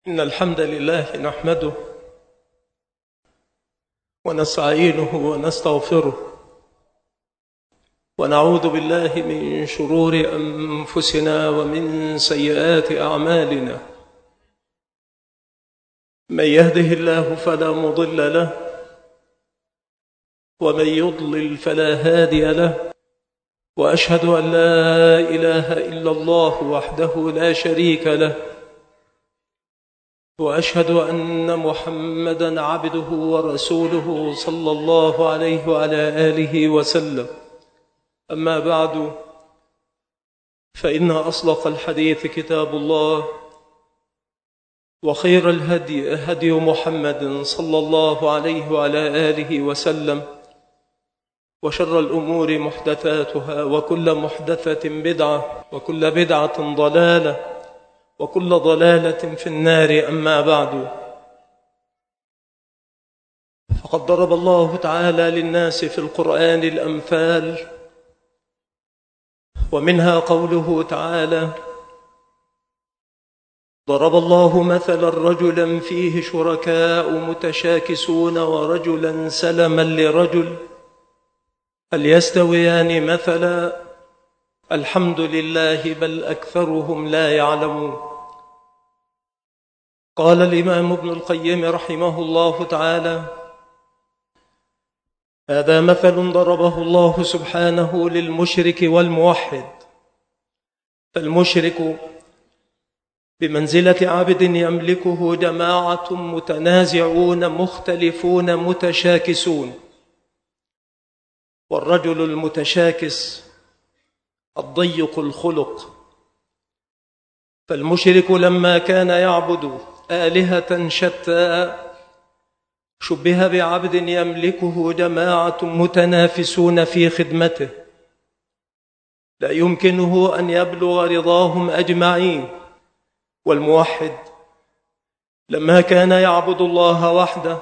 إن الحمد لله نحمده ونستعينه ونستغفره ونعوذ بالله من شرور أنفسنا ومن سيئات أعمالنا. من يهده الله فلا مضل له ومن يضلل فلا هادي له، وأشهد أن لا إله إلا الله وحده لا شريك له، وأشهد أن محمدًا عبده ورسوله صلى الله عليه وعلى آله وسلم. أما بعد، فإن أصدق الحديث كتاب الله، وخير الهدي هدي محمد صلى الله عليه وعلى آله وسلم، وشر الأمور محدثاتها، وكل محدثة بدعة، وكل بدعة ضلالة، وكل ضلالة في النار. أما بعد، فقد ضرب الله تعالى للناس في القرآن الأمثال، ومنها قوله تعالى: ضرب الله مثلا رجلا فيه شركاء متشاكسون ورجلا سلما لرجل هل يستويان مثلا الحمد لله بل أكثرهم لا يعلمون. قال الإمام ابن القيم رحمه الله تعالى: هذا مثل ضربه الله سبحانه للمشرك والموحد، فالمشرك بمنزلة عبد يملكه جماعة متنازعون مختلفون متشاكسون، والرجل المتشاكس الضيق الخلق. فالمشرك لما كان يعبد آلهة شتى شبه بعبد يملكه جماعة متنافسون في خدمته، لا يمكنه أن يبلغ رضاهم أجمعين. والموحد لما كان يعبد الله وحده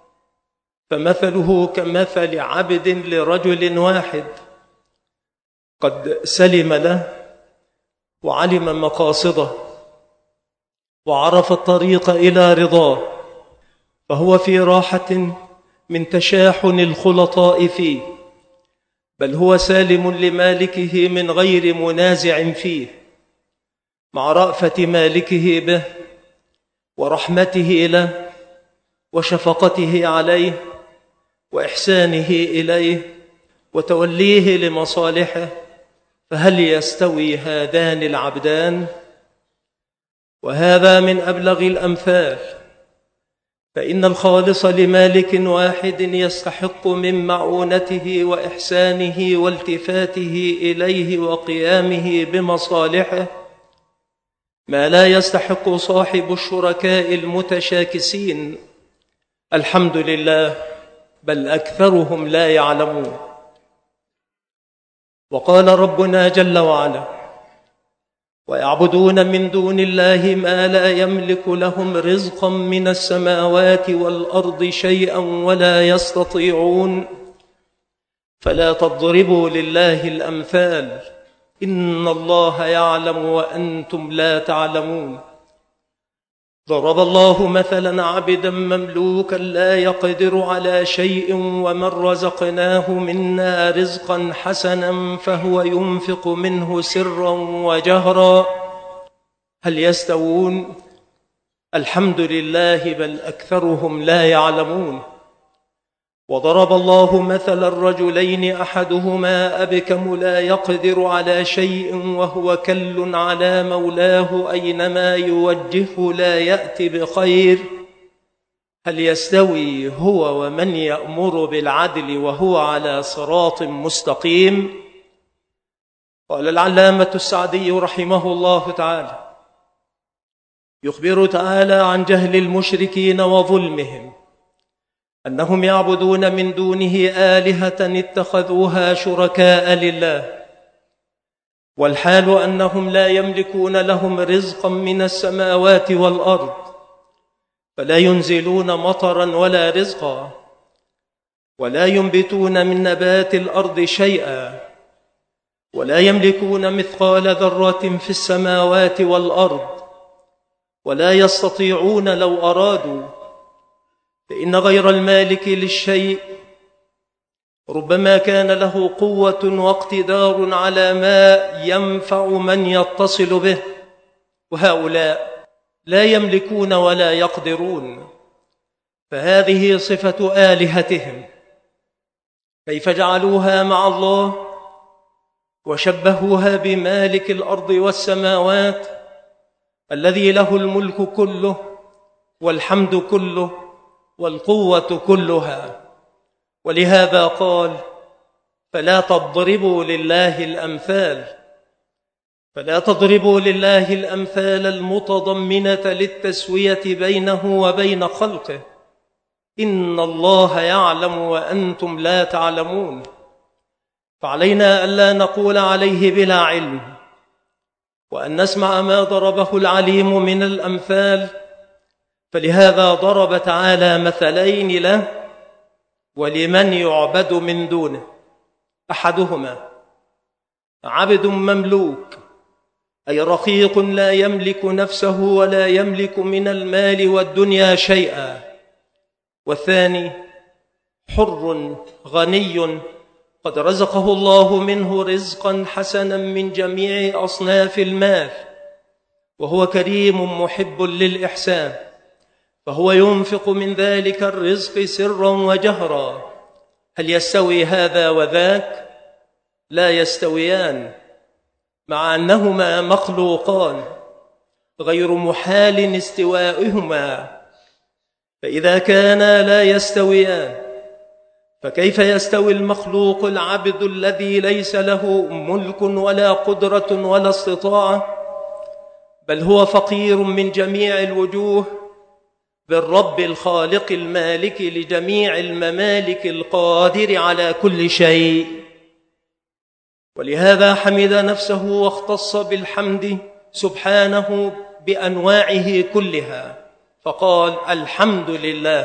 فمثله كمثل عبد لرجل واحد قد سلم له وعلم مقاصده وعرف الطريق إلى رضاه، فهو في راحة من تشاحن الخلطاء فيه، بل هو سالم لمالكه من غير منازع فيه، مع رأفة مالكه به ورحمته له وشفقته عليه وإحسانه إليه وتوليه لمصالحه. فهل يستوي هذان العبدان؟ وهذا من أبلغ الأمثال، فإن الخالص لمالك واحد يستحق من معونته وإحسانه والتفاته إليه وقيامه بمصالحه ما لا يستحق صاحب الشركاء المتشاكسين الحمد لله بل أكثرهم لا يعلمون. وقال ربنا جل وعلا: ويعبدون من دون الله ما لا يملك لهم رزقا من السماوات والأرض شيئا ولا يستطيعون فلا تضربوا لله الأمثال إن الله يعلم وأنتم لا تعلمون. ضرب الله مثلا عبدا مملوكا لا يقدر على شيء ومن رزقناه منا رزقا حسنا فهو ينفق منه سرا وجهرا هل يستوون؟ الحمد لله بل أكثرهم لا يعلمون. وضرب الله مثل الرجلين أحدهما أبكم لا يقدر على شيء وهو كل على مولاه أينما يوجهه لا يأتي بخير هل يستوي هو ومن يأمر بالعدل وهو على صراط مستقيم؟ قال العلامة السعدي رحمه الله تعالى: يخبر تعالى عن جهل المشركين وظلمهم، أنهم يعبدون من دونه آلهة اتخذوها شركاء لله، والحال أنهم لا يملكون لهم رزقا من السماوات والأرض، فلا ينزلون مطرا ولا رزقا، ولا ينبتون من نبات الأرض شيئا، ولا يملكون مثقال ذرة في السماوات والأرض، ولا يستطيعون لو أرادوا، فإن غير المالك للشيء ربما كان له قوة واقتدار على ما ينفع من يتصل به، وهؤلاء لا يملكون ولا يقدرون، فهذه صفة آلهتهم، كيف جعلوها مع الله وشبهوها بمالك الأرض والسماوات الذي له الملك كله والحمد كله والقوة كلها. ولهذا قال: فلا تضربوا لله الأمثال، فلا تضربوا لله الأمثال المتضمنة للتسوية بينه وبين خلقه، إن الله يعلم وأنتم لا تعلمون. فعلينا ألا نقول عليه بلا علم، وأن نسمع ما ضربه العليم من الأمثال. فلهذا ضرب تعالى مثلين له ولمن يعبد من دونه: أحدهما عبد مملوك، أي رقيق لا يملك نفسه ولا يملك من المال والدنيا شيئا. والثاني حر غني قد رزقه الله منه رزقا حسنا من جميع أصناف المال، وهو كريم محب للإحسان، فهو ينفق من ذلك الرزق سرا وجهرا. هل يستوي هذا وذاك؟ لا يستويان، مع أنهما مخلوقان غير محال استوائهما. فإذا كانا لا يستويان، فكيف يستوي المخلوق العبد الذي ليس له ملك ولا قدرة ولا استطاعة، بل هو فقير من جميع الوجوه بالرب الخالق المالك لجميع الممالك القادر على كل شيء. ولهذا حمد نفسه واختص بالحمد سبحانه بأنواعه كلها، فقال: الحمد لله.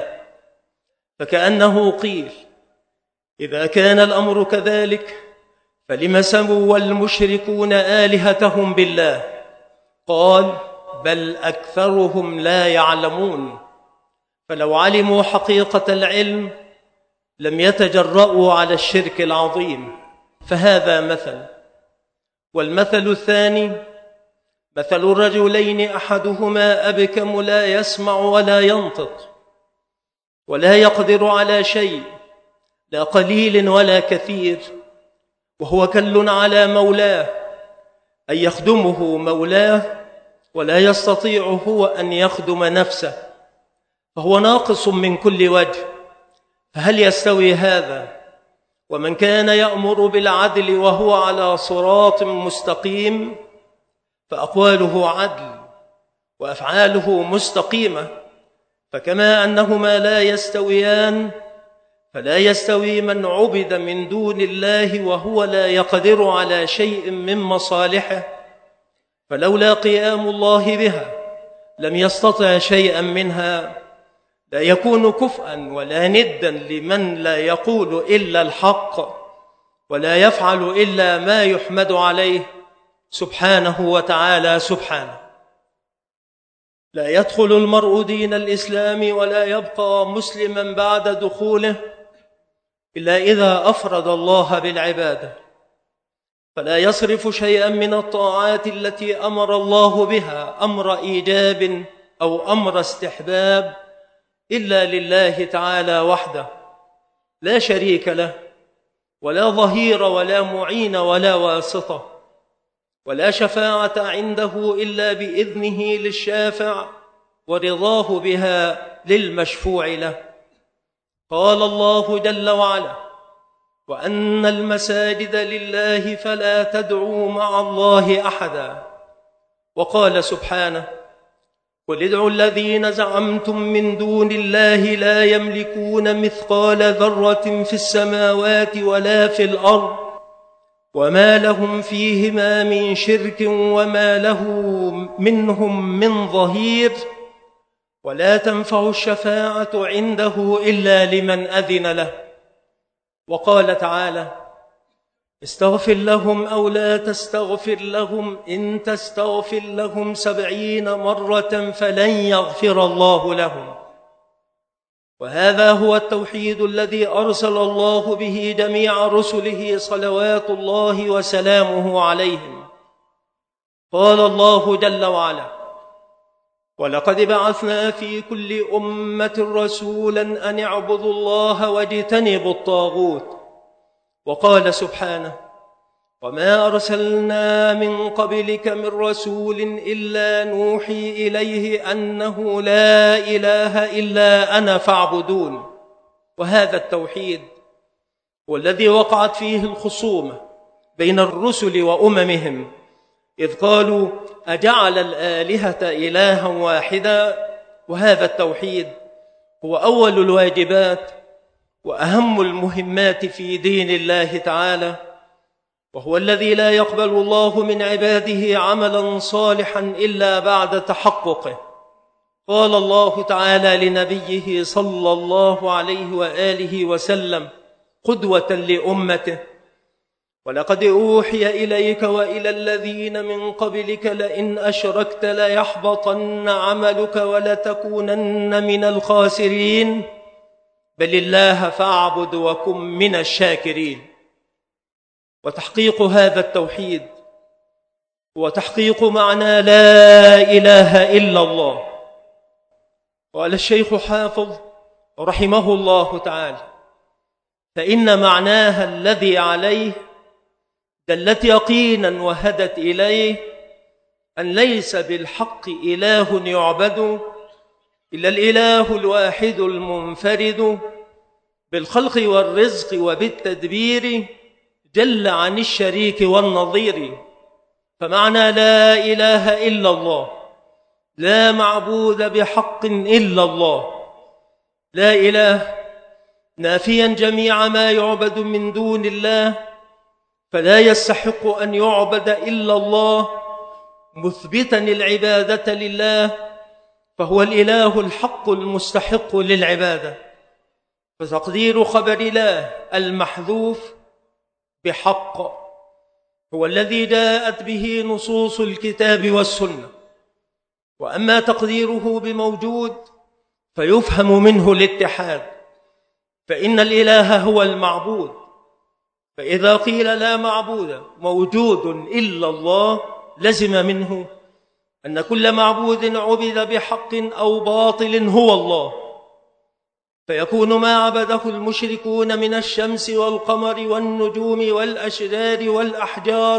فكأنه قيل: إذا كان الأمر كذلك فلم سموا المشركون آلهتهم بالله؟ قال: بل أكثرهم لا يعلمون. فلو علموا حقيقة العلم لم يتجرؤوا على الشرك العظيم. فهذا مثل. والمثل الثاني مثل الرجلين أحدهما أبكم لا يسمع ولا ينطق ولا يقدر على شيء، لا قليل ولا كثير، وهو كل على مولاه، أن يخدمه مولاه ولا يستطيع هو أن يخدم نفسه، فهو ناقص من كل وجه. فهل يستوي هذا ومن كان يأمر بالعدل وهو على صراط مستقيم؟ فأقواله عدل وأفعاله مستقيمة. فكما أنهما لا يستويان، فلا يستوي من عبد من دون الله وهو لا يقدر على شيء من مصالحه، فلولا قيام الله بها لم يستطع شيئا منها، لا يكون كفءا ولا ندا لمن لا يقول إلا الحق ولا يفعل إلا ما يحمد عليه سبحانه وتعالى. سبحانه لا يدخل المرء دين الإسلام ولا يبقى مسلما بعد دخوله إلا إذا أفرد الله بالعبادة، فلا يصرف شيئا من الطاعات التي أمر الله بها أمر إيجاب أو أمر استحباب إلا لله تعالى وحده، لا شريك له ولا ظهير ولا معين ولا واسطة، ولا شفاعة عنده إلا بإذنه للشافع ورضاه بها للمشفوع له. قال الله جل وعلا: وأن المساجد لله فلا تدعوا مع الله أحدا. وقال سبحانه: قل ادعوا الذين زعمتم من دون الله لا يملكون مثقال ذرة في السماوات ولا في الأرض وما لهم فيهما من شرك وما له منهم من ظهير ولا تنفع الشفاعة عنده إلا لمن أذن له. وقال تعالى: استغفر لهم أو لا تستغفر لهم، إن تستغفر لهم 70 مرة فلن يغفر الله لهم. وهذا هو التوحيد الذي أرسل الله به جميع رسله صلوات الله وسلامه عليهم. قال الله جل وعلا: ولقد بعثنا في كل أمة رسولا أن اعبدوا الله واجتنبوا الطاغوت. وقال سبحانه: وما أرسلنا من قبلك من رسول إلا نوحي إليه أنه لا إله إلا أنا فاعبدون. وهذا التوحيد والذي وقعت فيه الخصومة بين الرسل وأممهم، إذ قالوا: أجعل الآلهة إلها واحدا. وهذا التوحيد هو أول الواجبات وأهم المهمات في دين الله تعالى، وهو الذي لا يقبل الله من عباده عملا صالحا إلا بعد تحققه. قال الله تعالى لنبيه صلى الله عليه وآله وسلم قدوة لأمته: ولقد أوحي إليك وإلى الذين من قبلك لئن أشركت ليحبطن عملك ولتكونن من الخاسرين، بل الله فاعبد وكن من الشاكرين. وتحقيق هذا التوحيد وتحقيق معنى لا إله إلا الله. قال الشيخ حافظ رحمه الله تعالى: فإن معناها الذي عليه دلت يقينا وهدت إليه أن ليس بالحق إله يعبد إلا الإله الواحد المنفرد بالخلق والرزق وبالتدبير جل عن الشريك والنظير. فمعنى لا إله إلا الله: لا معبود بحق إلا الله. لا إله نافيا جميع ما يعبد من دون الله، فلا يستحق أن يعبد إلا الله، مثبتا العبادة لله، فهو الإله الحق المستحق للعبادة. فتقدير خبر الله المحذوف بحق هو الذي جاءت به نصوص الكتاب والسنة. وأما تقديره بموجود فيفهم منه الاتحاد، فإن الإله هو المعبود. فإذا قيل لا معبود موجود إلا الله، لزم منه أن كل معبود عبد بحق أو باطل هو الله، فيكون ما عبده المشركون من الشمس والقمر والنجوم والأشجار والأحجار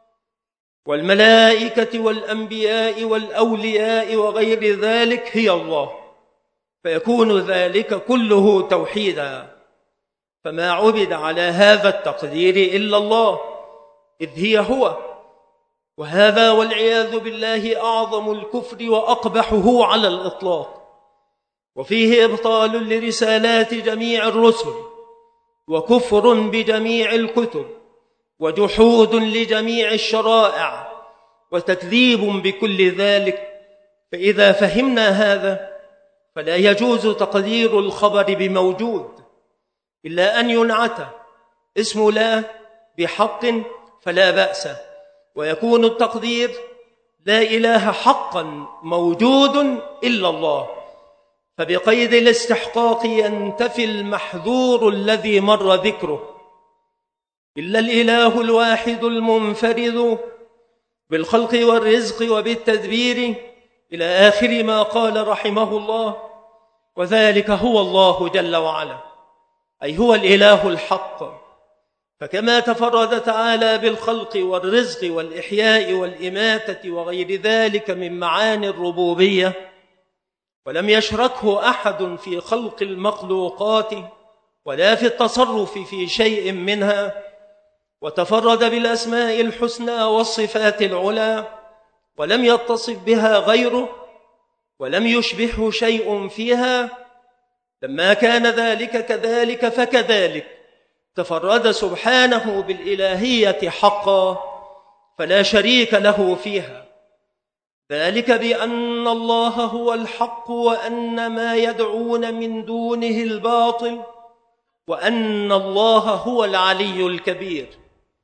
والملائكة والأنبياء والأولياء وغير ذلك هي الله، فيكون ذلك كله توحيدا. فما عبد على هذا التقدير إلا الله، إذ هي هو. وهذا والعياذ بالله أعظم الكفر وأقبحه على الإطلاق، وفيه إبطال لرسالات جميع الرسل، وكفر بجميع الكتب، وجحود لجميع الشرائع، وتكذيب بكل ذلك. فإذا فهمنا هذا فلا يجوز تقدير الخبر بموجود إلا أن ينعت اسم لا بحق فلا بأس، ويكون التقدير لا إله حقا موجود إلا الله، فبقيد الاستحقاق ينتفي المحذور الذي مر ذكره. إلا الإله الواحد المنفرد بالخلق والرزق وبالتدبير إلى آخر ما قال رحمه الله. وذلك هو الله جل وعلا، أي هو الإله الحق. فكما تفرد تعالى بالخلق والرزق والإحياء والإماتة وغير ذلك من معاني الربوبية، ولم يشركه أحد في خلق المخلوقات ولا في التصرف في شيء منها، وتفرد بالأسماء الحسنى والصفات العلى ولم يتصف بها غيره ولم يشبهه شيء فيها، لما كان ذلك كذلك فكذلك تفرد سبحانه بالإلهية حقا، فلا شريك له فيها. ذلك بأن الله هو الحق وأن ما يدعون من دونه الباطل، وأن الله هو العلي الكبير.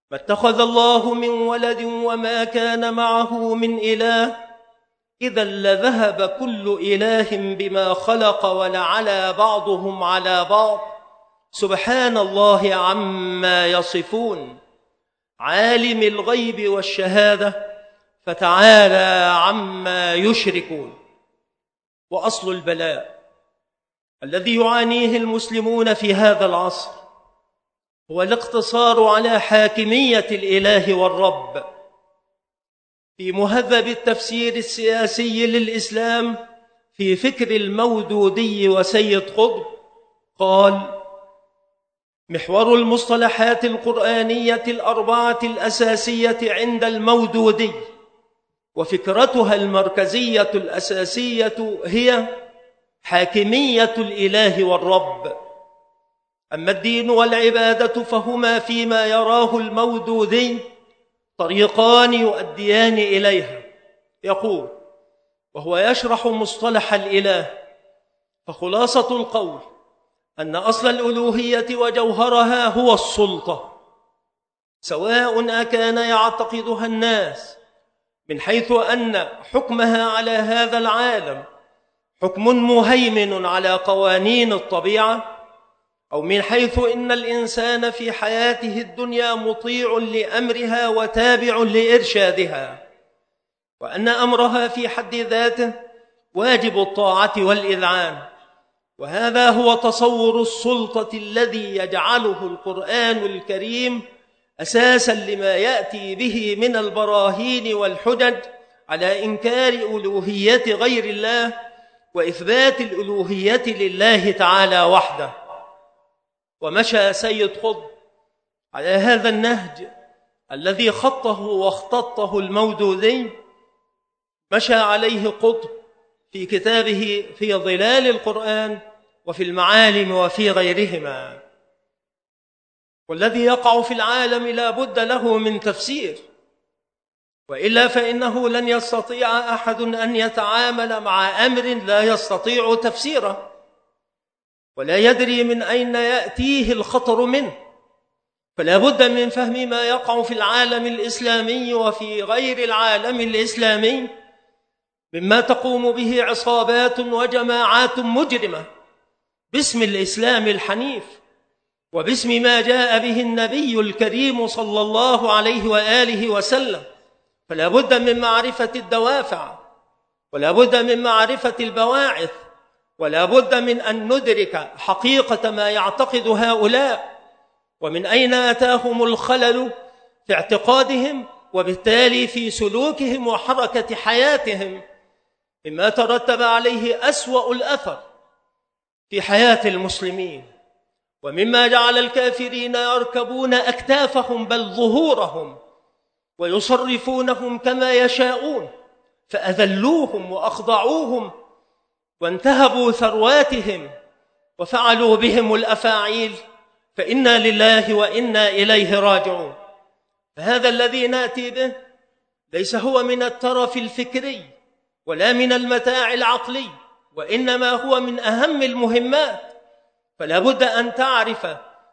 ما اتخذ الله من ولد وما كان معه من إله إذا لذهب كل إله بما خلق ولعلى بعضهم على بعض سبحان الله عما يصفون عالم الغيب والشهادة فتعالى عما يشركون. وأصل البلاء الذي يعانيه المسلمون في هذا العصر هو الاقتصار على حاكمية الإله والرب. في مهذب التفسير السياسي للإسلام في فكر المودودي وسيد قطب قال: محور المصطلحات القرآنية الأربعة الأساسية عند المودودي وفكرتها المركزية الأساسية هي حاكمية الإله والرب. أما الدين والعبادة فهما فيما يراه المودودي طريقان يؤديان إليها. يقول وهو يشرح مصطلح الإله: فخلاصة القول أن أصل الألوهية وجوهرها هو السلطة، سواء أكان يعتقدها الناس من حيث أن حكمها على هذا العالم حكم مهيمن على قوانين الطبيعة، أو من حيث إن الإنسان في حياته الدنيا مطيع لأمرها وتابع لإرشادها، وأن أمرها في حد ذاته واجب الطاعة والإذعان. وهذا هو تصور السلطة الذي يجعله القرآن الكريم أساساً لما يأتي به من البراهين والحجج على إنكار ألوهية غير الله وإثبات الألوهية لله تعالى وحده. ومشى سيد قطب على هذا النهج الذي خطه واختطه المودودي، مشى عليه قطب في كتابه في ظلال القرآن وفي المعالم وفي غيرهما. والذي يقع في العالم لا بد له من تفسير، وإلا فإنه لن يستطيع أحد أن يتعامل مع أمر لا يستطيع تفسيره ولا يدري من أين يأتيه الخطر منه. فلا بد من فهم ما يقع في العالم الإسلامي وفي غير العالم الإسلامي مما تقوم به عصابات وجماعات مجرمة باسم الإسلام الحنيف وباسم ما جاء به النبي الكريم صلى الله عليه وآله وسلم. فلا بد من معرفة الدوافع، ولا بد من معرفة البواعث، ولا بد من أن ندرك حقيقة ما يعتقد هؤلاء ومن أين أتاهم الخلل في اعتقادهم وبالتالي في سلوكهم وحركة حياتهم، مما ترتب عليه أسوأ الأثر في حياة المسلمين، ومما جعل الكافرين يركبون أكتافهم بل ظهورهم ويصرفونهم كما يشاءون، فأذلوهم وأخضعوهم وانتهبوا ثرواتهم وفعلوا بهم الأفاعيل، فإنا لله وإنا إليه راجعون. فهذا الذي نأتي به ليس هو من الترف الفكري ولا من المتاع العقلي، وإنما هو من أهم المهمات. فلا بد أن تعرف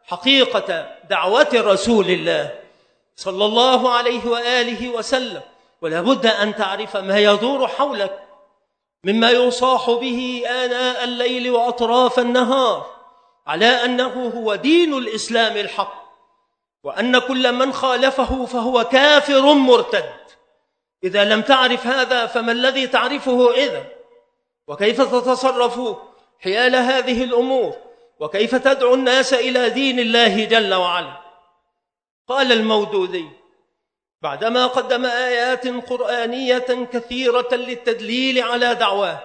حقيقة دعوة رسول الله صلى الله عليه وآله وسلم، ولا بد أن تعرف ما يدور حولك مما يصاح به آناء الليل وأطراف النهار على أنه هو دين الإسلام الحق، وأن كل من خالفه فهو كافر مرتد. إذا لم تعرف هذا فما الذي تعرفه إذن؟ وكيف تتصرف حيال هذه الأمور؟ وكيف تدعو الناس إلى دين الله جل وعلا؟ قال المودودي بعدما قدم آيات قرآنية كثيرة للتدليل على دعواه: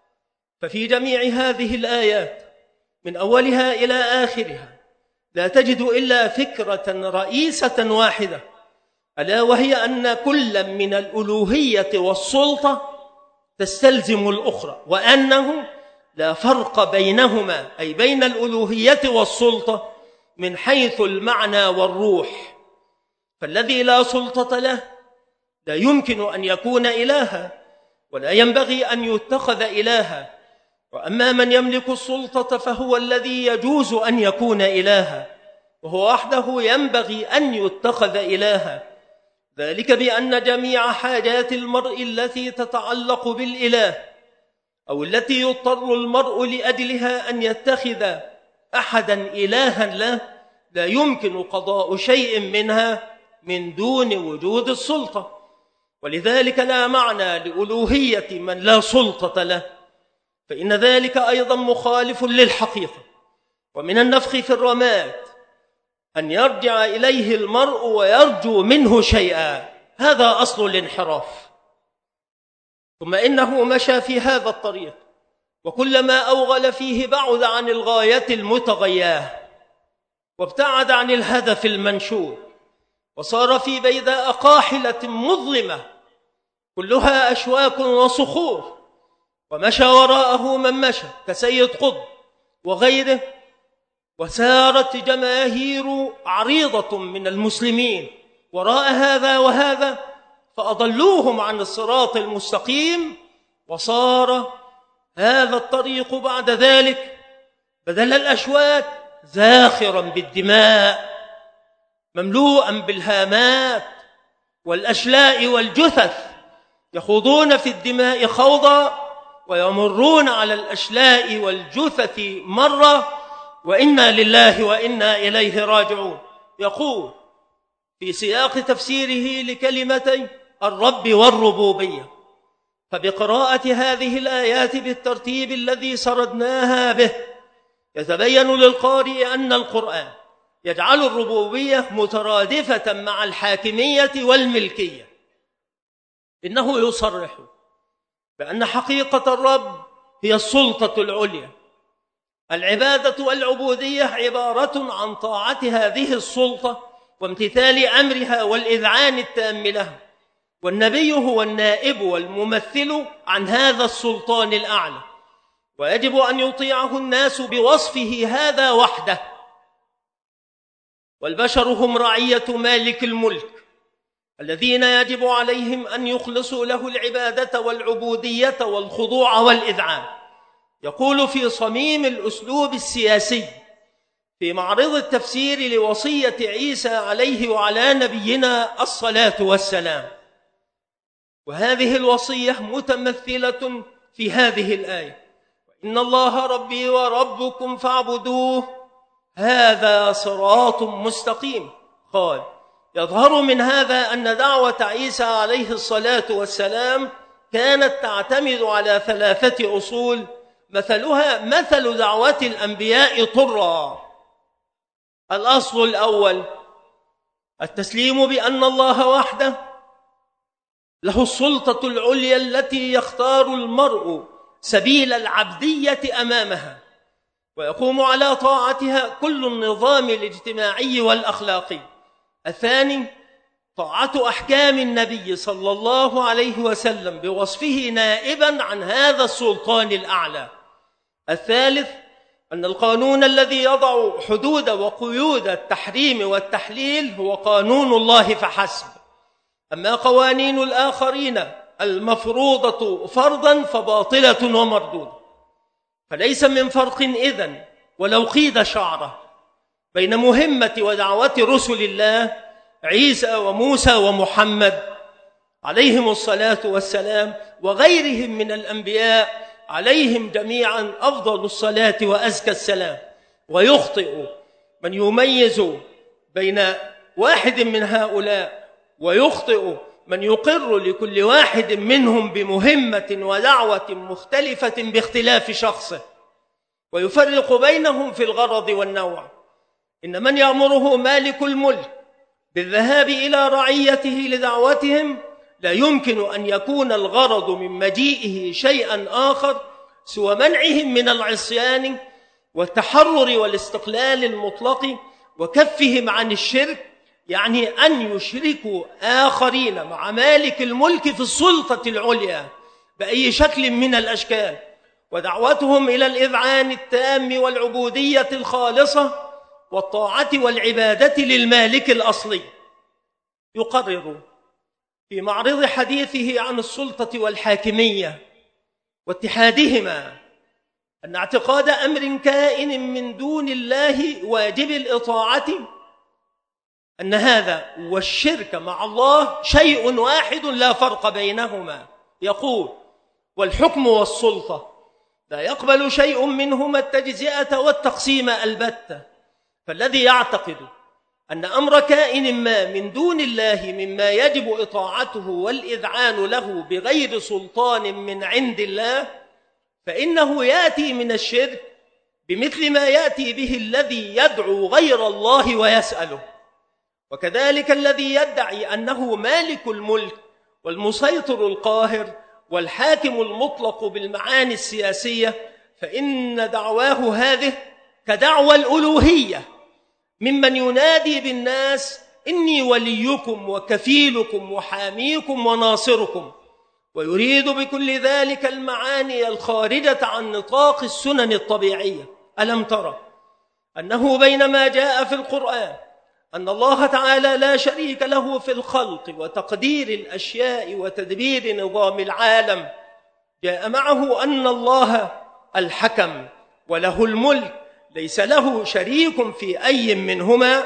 ففي جميع هذه الآيات من أولها إلى آخرها لا تجد إلا فكرة رئيسة واحدة، ألا وهي أن كل من الألوهية والسلطة تستلزم الأخرى، وأنه لا فرق بينهما، أي بين الألوهية والسلطة، من حيث المعنى والروح. فالذي لا سلطة له لا يمكن أن يكون إلها ولا ينبغي أن يتخذ إلها، وأما من يملك السلطة فهو الذي يجوز أن يكون إلها، وهو وحده ينبغي أن يتخذ إلها، ذلك بأن جميع حاجات المرء التي تتعلق بالإله أو التي يضطر المرء لأجلها أن يتخذ أحدا إلها له لا يمكن قضاء شيء منها من دون وجود السلطة. ولذلك لا معنى لألوهية من لا سلطة له، فإن ذلك أيضا مخالف للحقيقة. ومن النفخ في الرماد أن يرجع إليه المرء ويرجو منه شيئا، هذا أصل الانحراف. ثم إنه مشى في هذا الطريق، وكلما أوغل فيه بعد عن الغاية المتغياه، وابتعد عن الهدف المنشود، وصار في بيداء قاحلة مظلمة كلها أشواك وصخور، ومشى وراءه من مشى كسيد قطب وغيره، وسارت جماهير عريضة من المسلمين وراء هذا وهذا، فأضلوهم عن الصراط المستقيم، وصار هذا الطريق بعد ذلك بدل الأشواك زاخرا بالدماء، مملوءا بالهامات والأشلاء والجثث، يخوضون في الدماء خوضا ويمرون على الأشلاء والجثث مرة، وإنا لله وإنا إليه راجعون. يقول في سياق تفسيره لكلمتي الرب والربوبية: فبقراءة هذه الآيات بالترتيب الذي سردناها به يتبين للقارئ أن القرآن يجعل الربوبية مترادفة مع الحاكمية والملكية. إنه يصرح بأن حقيقة الرب هي السلطة العليا. العبادة والعبودية عبارة عن طاعة هذه السلطة وامتثال أمرها والإذعان التام له، والنبي هو النائب والممثل عن هذا السلطان الأعلى، ويجب أن يطيعه الناس بوصفه هذا وحده. والبشر هم رعية مالك الملك الذين يجب عليهم أن يخلصوا له العبادة والعبودية والخضوع والإذعان. يقول في صميم الأسلوب السياسي في معرض التفسير لوصية عيسى عليه وعلى نبينا الصلاة والسلام، وهذه الوصية متمثلة في هذه الآية: إن الله ربي وربكم فاعبدوه هذا صراط مستقيم. قال: يظهر من هذا أن دعوة عيسى عليه الصلاة والسلام كانت تعتمد على 3 أصول، مثلها مثل دعوة الأنبياء طرا. الأصل الأول التسليم بأن الله وحده له السلطة العليا التي يختار المرء سبيل العبدية أمامها، ويقوم على طاعتها كل النظام الاجتماعي والأخلاقي. الثاني طاعة أحكام النبي صلى الله عليه وسلم بوصفه نائبا عن هذا السلطان الأعلى. الثالث أن القانون الذي يضع حدود وقيود التحريم والتحليل هو قانون الله فحسب، أما قوانين الآخرين المفروضة فرضا فباطلة ومردودة. فليس من فرق إذن ولو قيد شعره بين مهمة ودعوة رسل الله عيسى وموسى ومحمد عليهم الصلاة والسلام وغيرهم من الأنبياء عليهم جميعا أفضل الصلاة وأزكى السلام. ويخطئ من يميز بين واحد من هؤلاء، ويخطئ من يقر لكل واحد منهم بمهمة ودعوة مختلفة باختلاف شخصه، ويفرق بينهم في الغرض والنوع. إن من يأمره مالك الملك بالذهاب إلى رعيته لدعوتهم لا يمكن أن يكون الغرض من مجيئه شيئا آخر سوى منعهم من العصيان والتحرر والاستقلال المطلق وكفهم عن الشرك، يعني أن يشركوا آخرين مع مالك الملك في السلطة العليا بأي شكل من الأشكال، ودعوتهم إلى الإذعان التام والعبودية الخالصة والطاعة والعبادة للمالك الأصلي. يقرر في معرض حديثه عن السلطة والحاكمية واتحادهما أن اعتقاد أمر كائن من دون الله واجب الإطاعة أن هذا والشرك مع الله شيء واحد لا فرق بينهما. يقول: والحكم والسلطة لا يقبل شيء منهما التجزئة والتقسيم البتة. فالذي يعتقد أن أمر كائن ما من دون الله مما يجب إطاعته والإذعان له بغير سلطان من عند الله، فإنه يأتي من الشرك بمثل ما يأتي به الذي يدعو غير الله ويسأله. وكذلك الذي يدعي أنه مالك الملك والمسيطر القاهر والحاكم المطلق بالمعاني السياسية، فإن دعواه هذه كدعوى الألوهية ممن ينادي بالناس: إني وليكم وكفيلكم وحاميكم وناصركم، ويريد بكل ذلك المعاني الخارجة عن نطاق السنن الطبيعية. ألم ترى أنه بينما جاء في القرآن أن الله تعالى لا شريك له في الخلق وتقدير الأشياء وتدبير نظام العالم، جاء معه أن الله الحكم وله الملك ليس له شريك في أي منهما،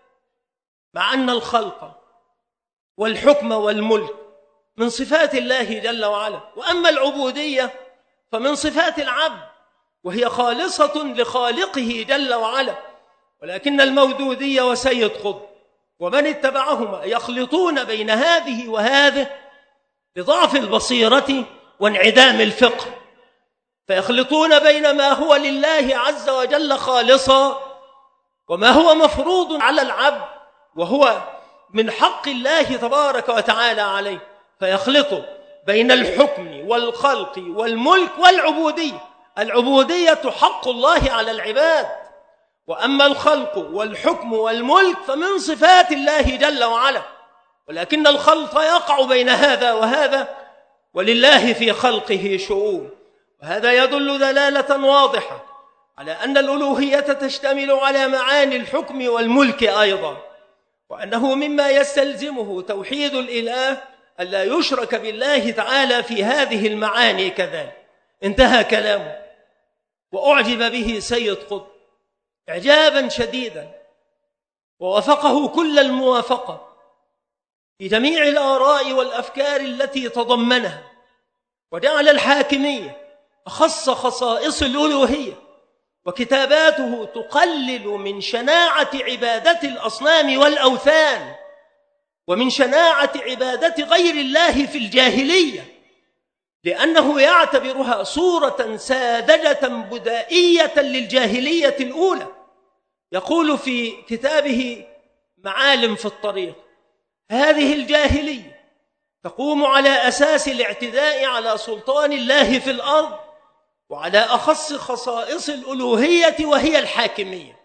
مع أن الخلق والحكم والملك من صفات الله جل وعلا. وأما العبودية فمن صفات العبد، وهي خالصة لخالقه جل وعلا. ولكن المودودية وسيد قطب ومن اتبعهما يخلطون بين هذه وهذه بضعف البصيرة وانعدام الفقه، فيخلطون بين ما هو لله عز وجل خالصا وما هو مفروض على العبد وهو من حق الله تبارك وتعالى عليه، فيخلطوا بين الحكم والخلق والملك والعبودية. العبودية حق الله على العباد، وأما الخلق والحكم والملك فمن صفات الله جل وعلا. ولكن الخلط يقع بين هذا وهذا، ولله في خلقه شؤون. وهذا يدل دلالة واضحة على أن الألوهية تشتمل على معاني الحكم والملك أيضا، وأنه مما يستلزمه توحيد الإله ألا يشرك بالله تعالى في هذه المعاني كذلك. انتهى كلامه، وأعجب به سيد قطب إعجابا شديدا، ووافقه كل الموافقة في جميع الآراء والأفكار التي تضمنها، وجعل الحاكمية أخص خصائص الألوهية، وكتاباته تقلل من شناعة عبادة الأصنام والأوثان ومن شناعة عبادة غير الله في الجاهلية، لأنه يعتبرها صورة ساذجة بدائية للجاهلية الأولى. يقول في كتابه معالم في الطريق: هذه الجاهلية تقوم على أساس الاعتداء على سلطان الله في الأرض وعلى أخص خصائص الألوهية وهي الحاكمية.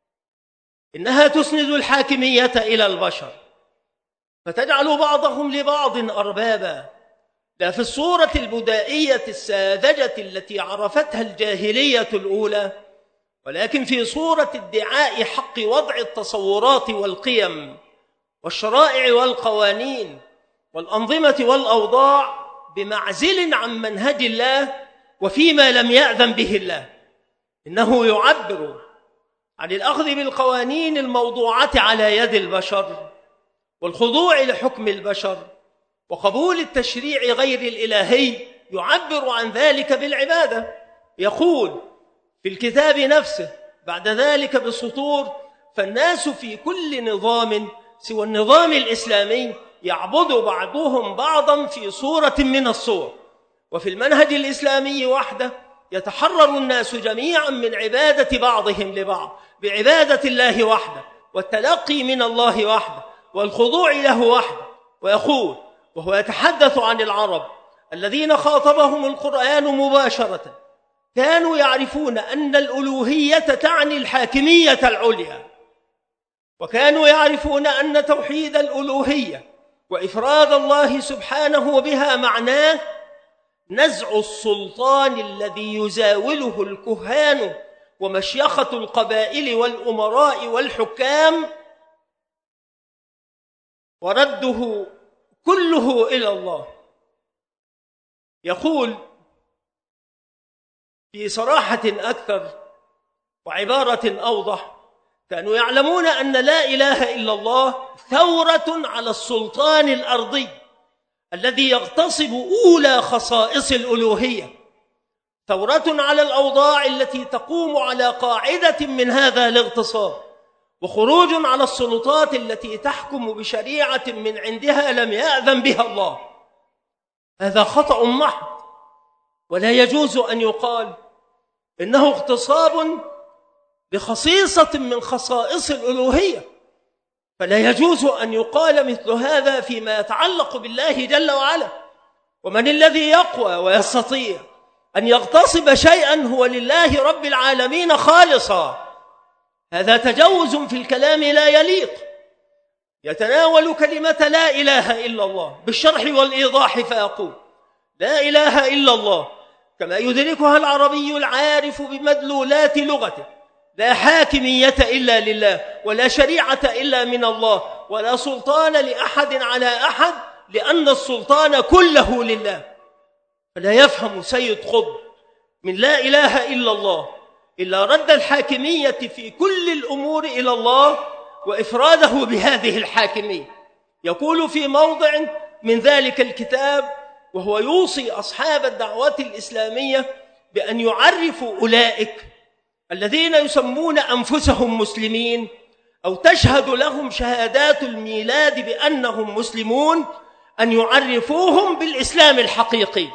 إنها تسند الحاكمية إلى البشر، فتجعل بعضهم لبعض أربابا، لا في الصورة البدائية الساذجة التي عرفتها الجاهلية الأولى، ولكن في صورة ادعاء حق وضع التصورات والقيم والشرائع والقوانين والأنظمة والأوضاع بمعزل عن منهج الله وفيما لم يأذن به الله. إنه يعبر عن الأخذ بالقوانين الموضوعة على يد البشر والخضوع لحكم البشر وقبول التشريع غير الإلهي، يعبر عن ذلك بالعبادة. يقول في الكتاب نفسه بعد ذلك بسطور: فالناس في كل نظام سوى النظام الإسلامي يعبد بعضهم بعضا في صورة من الصور، وفي المنهج الإسلامي وحده يتحرر الناس جميعا من عبادة بعضهم لبعض بعبادة الله وحده والتلقي من الله وحده والخضوع له وحده. ويقول وهو يتحدث عن العرب الذين خاطبهم القرآن مباشرة: كانوا يعرفون أن الألوهية تعني الحاكمية العليا، وكانوا يعرفون أن توحيد الألوهية وإفراد الله سبحانه بها معناه نزع السلطان الذي يزاوله الكهان ومشيخة القبائل والأمراء والحكام، ورده كله إلى الله. يقول في صراحة أكثر وعبارة أوضح: كانوا يعلمون أن لا إله إلا الله ثورة على السلطان الأرضي الذي يغتصب أولى خصائص الألوهية، ثورة على الأوضاع التي تقوم على قاعدة من هذا الاغتصاب، وخروج على السلطات التي تحكم بشريعة من عندها لم يأذن بها الله. هذا خطأ محض، ولا يجوز أن يقال إنه اغتصاب بخصيصة من خصائص الألوهية، فلا يجوز أن يقال مثل هذا فيما يتعلق بالله جل وعلا. ومن الذي يقوى ويستطيع أن يغتصب شيئا هو لله رب العالمين خالصا؟ هذا تجوز في الكلام لا يليق، يتناول كلمة لا إله إلا الله بالشرح والإيضاح فيقول: لا إله إلا الله كما يدركها العربي العارف بمدلولات لغته، لا حاكمية إلا لله، ولا شريعة إلا من الله، ولا سلطان لأحد على أحد، لأن السلطان كله لله. فلا يفهم سيد قطب من لا إله إلا الله إلا رد الحاكمية في كل الأمور إلى الله وإفراده بهذه الحاكمية. يقول في موضع من ذلك الكتاب وهو يوصي أصحاب الدعوة الإسلامية بأن يعرفوا أولئك الذين يسمون أنفسهم مسلمين أو تشهد لهم شهادات الميلاد بأنهم مسلمون، أن يعرفوهم بالإسلام الحقيقي.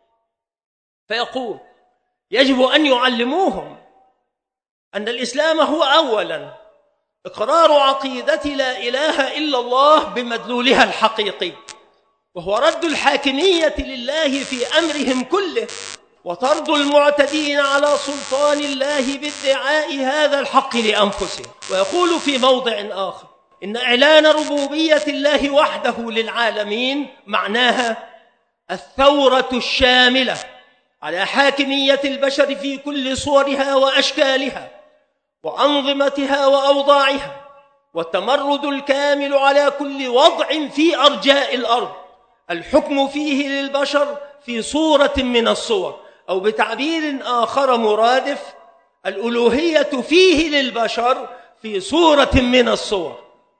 فيقول: يجب أن يعلموهم أن الإسلام هو أولا إقرار عقيدة لا إله إلا الله بمدلولها الحقيقي، وهو رد الحاكمية لله في أمرهم كله، وطرد المعتدين على سلطان الله بادعاء هذا الحق لأنفسهم. ويقول في موضع آخر: إن إعلان ربوبية الله وحده للعالمين معناها الثورة الشاملة على حاكمية البشر في كل صورها وأشكالها وأنظمتها وأوضاعها، والتمرد الكامل على كل وضع في أرجاء الأرض، الحكم فيه للبشر في صورة من الصور، أو بتعبير آخر مرادف: الألوهية فيه للبشر في صورة من الصور.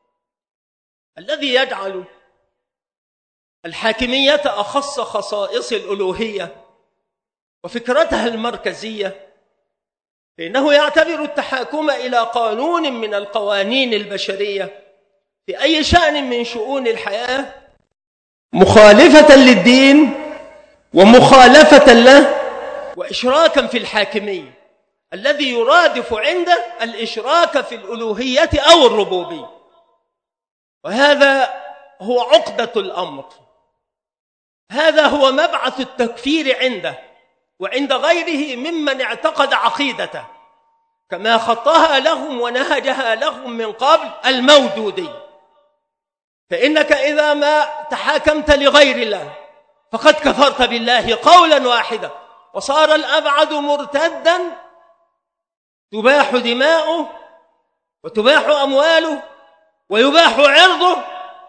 الذي يجعل الحاكمية أخص خصائص الألوهية وفكرتها المركزية فإنه يعتبر التحاكم إلى قانون من القوانين البشرية في أي شأن من شؤون الحياة مخالفة للدين ومخالفة له وإشراكا في الحاكمية، الذي يرادف عنده الإشراك في الألوهية أو الربوبية. وهذا هو عقدة الأمر، هذا هو مبعث التكفير عنده وعند غيره ممن اعتقد عقيدته، كما خطها لهم ونهجها لهم من قبل المودودي. فإنك إذا ما تحاكمت لغير الله فقد كفرت بالله قولا واحدا، وصار الأبعد مرتدا، تباح دماؤه وتباح أمواله ويباح عرضه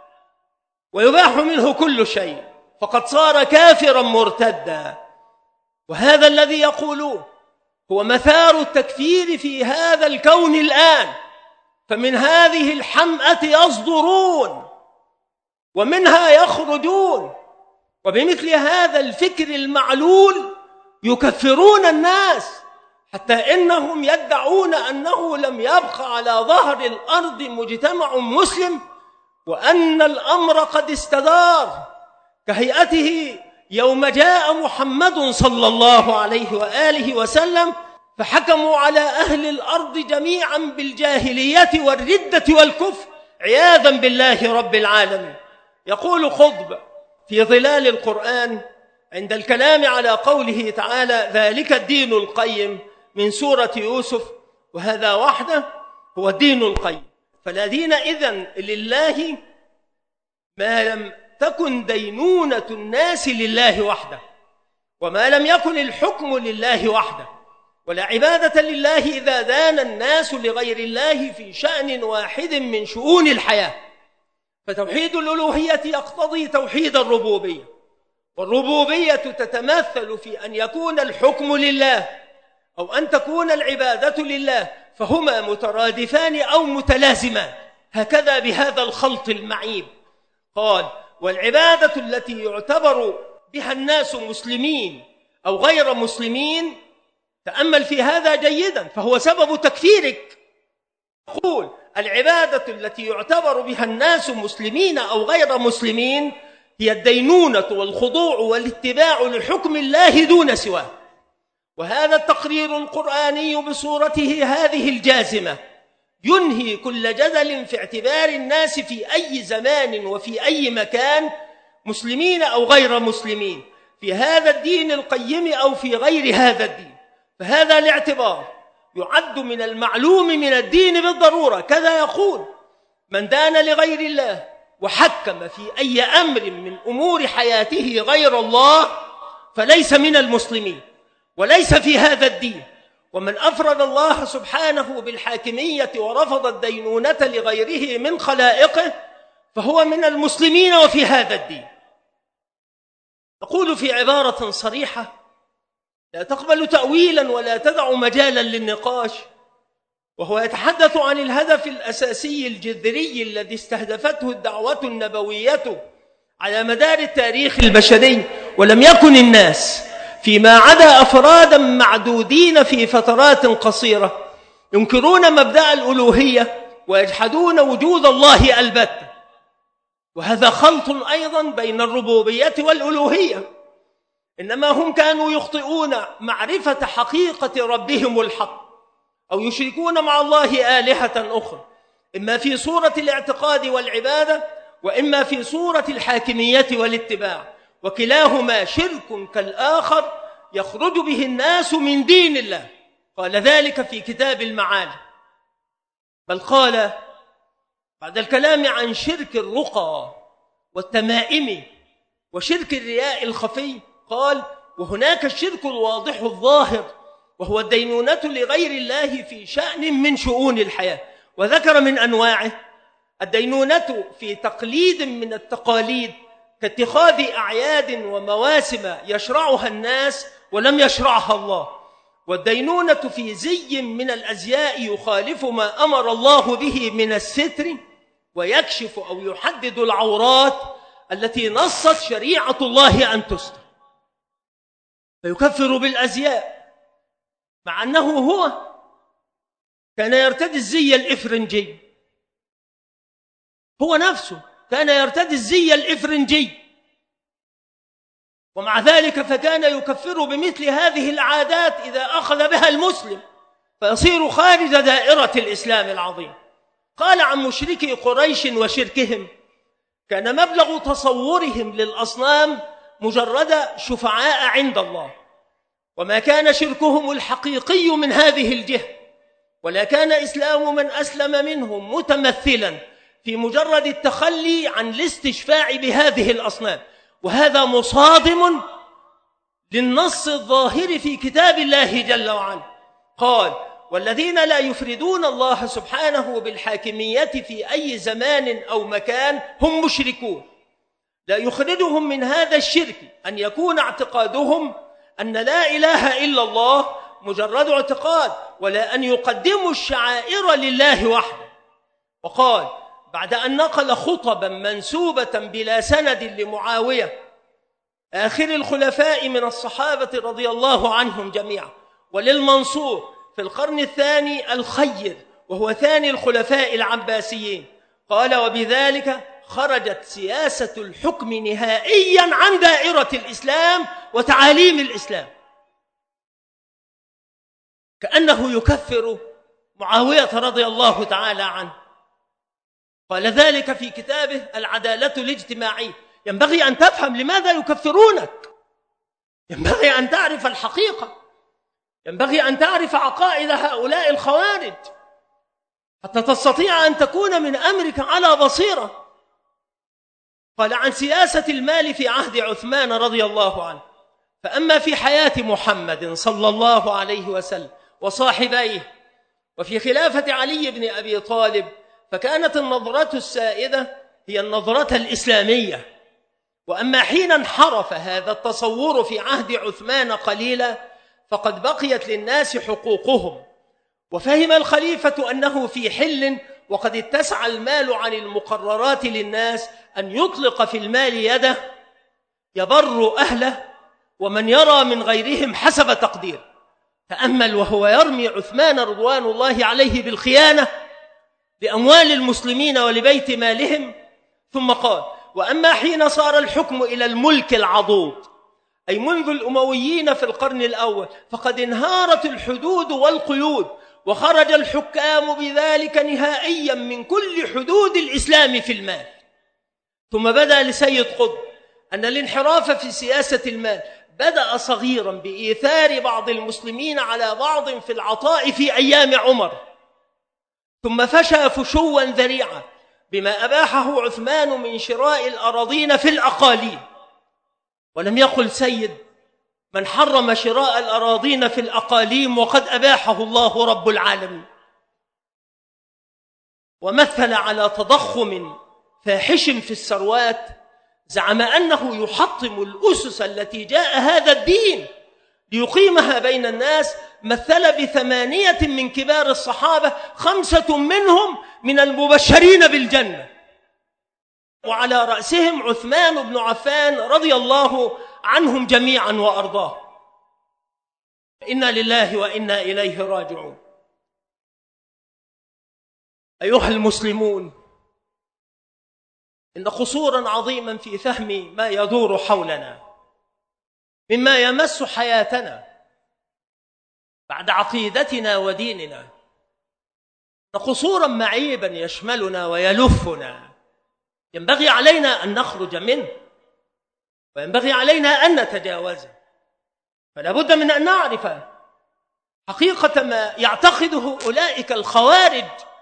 ويباح منه كل شيء، فقد صار كافرا مرتدا. وهذا الذي يقولوه هو مثار التكفير في هذا الكون الآن. فمن هذه الحمأة يصدرون ومنها يخرجون، وبمثل هذا الفكر المعلول يكفرون الناس، حتى إنهم يدعون أنه لم يبق على ظهر الأرض مجتمع مسلم، وأن الأمر قد استدار كهيئته يوم جاء محمد صلى الله عليه وآله وسلم فحكموا على أهل الأرض جميعا بالجاهلية والردة والكفر عياذا بالله رب العالمين. يقول قطب في ظلال القرآن عند الكلام على قوله تعالى: ذلك الدين القيم، من سورة يوسف: وهذا وحده هو الدين القيم. فلا دين إذن لله ما لم تكن دينونة الناس لله وحده، وما لم يكن الحكم لله وحده، ولا عبادة لله إذا دان الناس لغير الله في شأن واحد من شؤون الحياة. فتوحيد الألوهية يقتضي توحيد الربوبية، والربوبية تتمثل في أن يكون الحكم لله أو أن تكون العبادة لله فهما مترادفان أو متلازمان، هكذا بهذا الخلط المعيب. قال: والعبادة التي يعتبر بها الناس مسلمين أو غير مسلمين، تأمل في هذا جيدا فهو سبب تكفيرك. يقول: العبادة التي يعتبر بها الناس مسلمين أو غير مسلمين هي الدينونة والخضوع والاتباع لحكم الله دون سواه. وهذا التقرير القرآني بصورته هذه الجازمة ينهي كل جدل في اعتبار الناس في أي زمان وفي أي مكان مسلمين أو غير مسلمين، في هذا الدين القيم أو في غير هذا الدين. فهذا الاعتبار يعد من المعلوم من الدين بالضرورة. كذا يقول: من دان لغير الله وحكم في أي أمر من أمور حياته غير الله فليس من المسلمين وليس في هذا الدين. ومن أفرد الله سبحانه بالحاكمية ورفض الدينونة لغيره من خلائقه فهو من المسلمين وفي هذا الدين. أقول في عبارة صريحة لا تقبل تأويلا ولا تدع مجالا للنقاش، وهو يتحدث عن الهدف الأساسي الجذري الذي استهدفته الدعوة النبوية على مدار التاريخ البشري، ولم يكن الناس فيما عدا أفرادا معدودين في فترات قصيرة ينكرون مبدأ الألوهية ويجحدون وجود الله البتة. وهذا خلط أيضا بين الربوبية والألوهية، إنما هم كانوا يخطئون معرفة حقيقة ربهم الحق أو يشركون مع الله آلهة أخرى، إما في صورة الاعتقاد والعبادة وإما في صورة الحاكمية والاتباع، وكلاهما شرك كالآخر يخرج به الناس من دين الله. قال ذلك في كتاب المعالي. بل قال بعد الكلام عن شرك الرقى والتمائم وشرك الرياء الخفي، قال: وهناك الشرك الواضح الظاهر وهو الدينونة لغير الله في شأن من شؤون الحياة. وذكر من أنواعه الدينونة في تقليد من التقاليد كاتخاذ أعياد ومواسم يشرعها الناس ولم يشرعها الله، والدينونة في زي من الأزياء يخالف ما أمر الله به من الستر ويكشف أو يحدد العورات التي نصت شريعة الله أن تستر، فيكفر بالأزياء مع أنه هو كان يرتدي الزي الإفرنجي، هو نفسه كان يرتدي الزي الإفرنجي، ومع ذلك فكان يكفر بمثل هذه العادات إذا أخذ بها المسلم فيصير خارج دائرة الإسلام العظيم. قال عن مشركي قريش وشركهم: كان مبلغ تصورهم للأصنام مجرد شفعاء عند الله، وما كان شركهم الحقيقي من هذه الجهة، ولا كان إسلام من أسلم منهم متمثلا في مجرد التخلي عن الاستشفاع بهذه الأصنام. وهذا مصادم للنص الظاهر في كتاب الله جل وعلا. قال: والذين لا يفردون الله سبحانه بالحاكمية في أي زمان أو مكان هم مشركون. لا يخرجهم من هذا الشرك أن يكون اعتقادهم أن لا إله إلا الله مجرد اعتقاد، ولا أن يقدموا الشعائر لله وحده. وقال بعد أن نقل خطبا منسوبة بلا سند لمعاوية آخر الخلفاء من الصحابة رضي الله عنهم جميعا، وللمنصور في القرن الثاني الخير وهو ثاني الخلفاء العباسيين، قال: وبذلك خرجت سياسة الحكم نهائيا عن دائرة الإسلام وتعاليم الإسلام. كأنه يكفر معاوية رضي الله تعالى عنه. قال ذلك في كتابه العدالة الاجتماعية. ينبغي أن تفهم لماذا يكفرونك، ينبغي أن تعرف الحقيقة، ينبغي أن تعرف عقائد هؤلاء الخوارج حتى تستطيع أن تكون من أمرك على بصيرة. قال عن سياسة المال في عهد عثمان رضي الله عنه: فأما في حياة محمد صلى الله عليه وسلم وصاحبيه وفي خلافة علي بن أبي طالب فكانت النظرة السائدة هي النظرة الإسلامية. وأما حين انحرف هذا التصور في عهد عثمان قليلا فقد بقيت للناس حقوقهم، وفهم الخليفة أنه في حل وقد اتسع المال عن المقررات للناس أن يطلق في المال يده يبر أهله ومن يرى من غيرهم حسب تقدير. تأمل وهو يرمي عثمان رضوان الله عليه بالخيانة لأموال المسلمين ولبيت مالهم، ثم قال: وأما حين صار الحكم إلى الملك العضوض، أي منذ الأمويين في القرن الأول، فقد انهارت الحدود والقيود، وخرج الحكام بذلك نهائيا من كل حدود الإسلام في المال. ثم بدأ لسيد قطب أن الانحراف في سياسة المال بدأ صغيرا بإيثار بعض المسلمين على بعض في العطاء في أيام عمر، ثم فشى فشوا ذريعا بما أباحه عثمان من شراء الأراضين في الأقاليم. ولم يقل سيد من حرم شراء الأراضين في الأقاليم وقد أباحه الله رب العالمين، ومثل على تضخم فاحش في الثروات، زعم أنه يحطم الأسس التي جاء هذا الدين ليقيمها بين الناس. مثل ب8 من كبار الصحابة 5 منهم من المبشرين بالجنة، وعلى رأسهم عثمان بن عفان رضي الله عنهم جميعا وأرضاه. إنا لله وإنا إليه راجعون. أيها المسلمون، إن قصورا عظيما في فهم ما يدور حولنا مما يمس حياتنا بعد عقيدتنا وديننا، قصورا معيبا يشملنا ويلفنا، ينبغي علينا أن نخرج منه وينبغي علينا أن نتجاوزه. فلا بد من أن نعرف حقيقة ما يعتقده أولئك الخوارج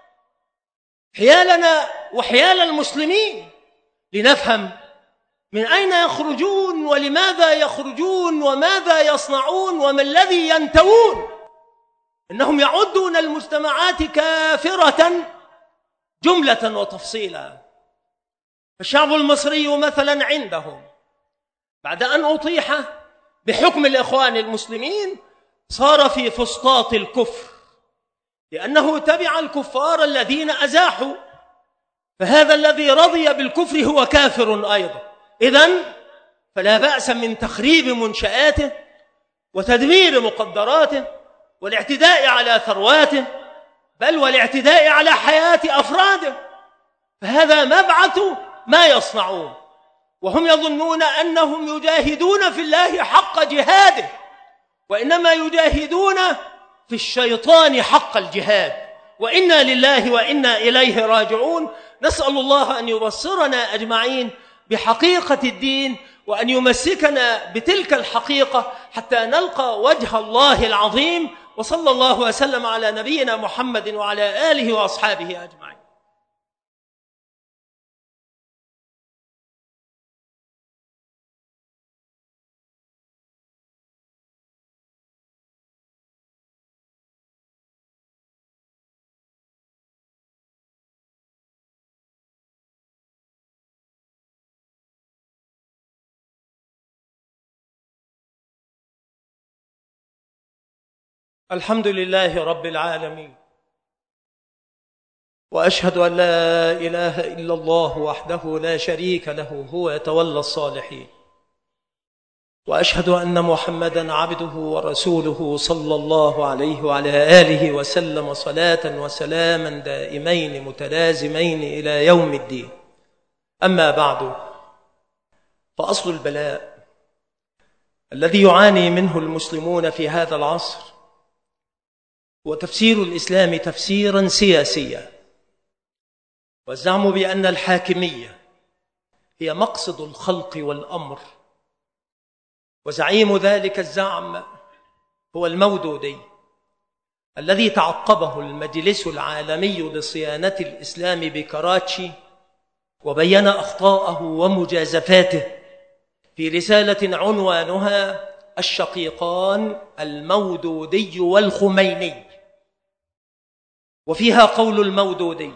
حيالنا وحيال المسلمين، لنفهم من أين يخرجون ولماذا يخرجون وماذا يصنعون وما الذي ينتوون. إنهم يعدون المجتمعات كافرة جملة وتفصيلا. فالشعب المصري مثلا عندهم بعد أن أطيح بحكم الإخوان المسلمين صار في فسطاط الكفر، لأنه تبع الكفار الذين أزاحوا، فهذا الذي رضي بالكفر هو كافر أيضا. إذن فلا بأس من تخريب منشآته وتدمير مقدراته والاعتداء على ثرواته، بل والاعتداء على حياة أفراده. فهذا مبعث ما يصنعون، وهم يظنون أنهم يجاهدون في الله حق جهاده، وإنما يجاهدون في الشيطان حق الجهاد. وإنا لله وإنا إليه راجعون. نسأل الله أن يبصرنا أجمعين بحقيقة الدين، وأن يمسكنا بتلك الحقيقة حتى نلقى وجه الله العظيم. وصلى الله وسلم على نبينا محمد وعلى آله وأصحابه أجمعين. الحمد لله رب العالمين، وأشهد أن لا إله إلا الله وحده لا شريك له هو يتولى الصالحين، وأشهد أن محمدًا عبده ورسوله صلى الله عليه وعلى آله وسلم صلاة وسلاما دائمين متلازمين إلى يوم الدين. أما بعد، فأصل البلاء الذي يعاني منه المسلمون في هذا العصر وتفسير الإسلام تفسيرا سياسيا، والزعم بأن الحاكمية هي مقصد الخلق والأمر، وزعيم ذلك الزعم هو المودودي الذي تعقبه المجلس العالمي لصيانة الإسلام بكراتشي، وبين أخطاءه ومجازفاته في رسالة عنوانها الشقيقان المودودي والخميني. وفيها قول المودودي: